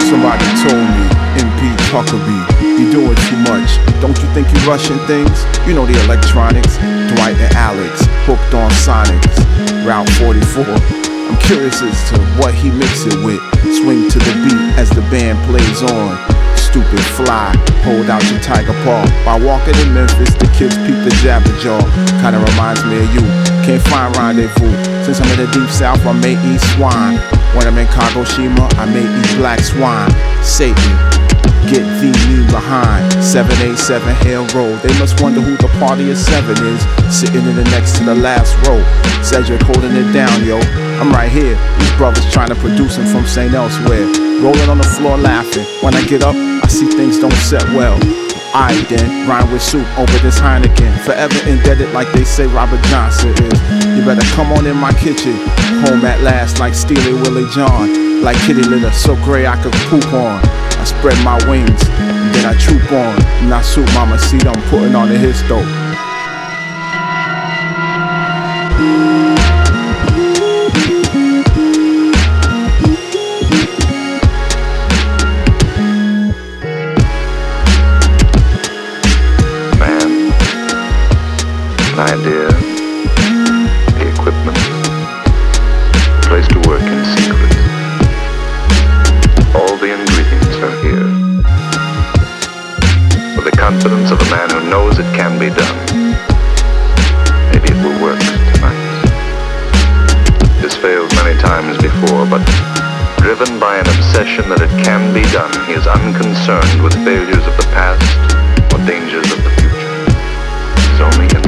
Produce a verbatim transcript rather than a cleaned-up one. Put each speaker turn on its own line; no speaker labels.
Somebody told me, M P Huckabee, you doing too much. Don't you think you rushing things? You know the electronics, Dwight and Alex, hooked on Sonics, Route forty-four. I'm curious as to what he mix it with. Swing to the beat as the band plays on. Stupid fly, hold out your tiger paw. While walking in Memphis, the kids peep the Jabberjaw. Kinda reminds me of you, can't find rendezvous. Since I'm in the deep south, I may eat swine. When I'm in Kagoshima, I may eat black swine. Satan, get thee me behind. seven eighty-seven Hill Road. They must wonder who the party of seven is, sitting in the next to the last row. Cedric holding it down, yo. I'm right here. These brothers trying to produce him from Saint Elsewhere. Rolling on the floor laughing. When I get up, I see things don't set well. Alright then, rhyme with soup over this Heineken. Forever indebted like they say Robert Johnson is. You better come on in my kitchen. Home at last like Steely Willie John. Like kitty litter, so gray I could poop on. I spread my wings, and then I troop on. And I suit mama, see I'm putting on the hits though.
An idea, the equipment, the place to work in secret. All the ingredients are here. With the confidence of a man who knows it can be done, maybe it will work tonight. This failed many times before, but driven by an obsession that it can be done, he is unconcerned with failures of the past or dangers of the future. He's only in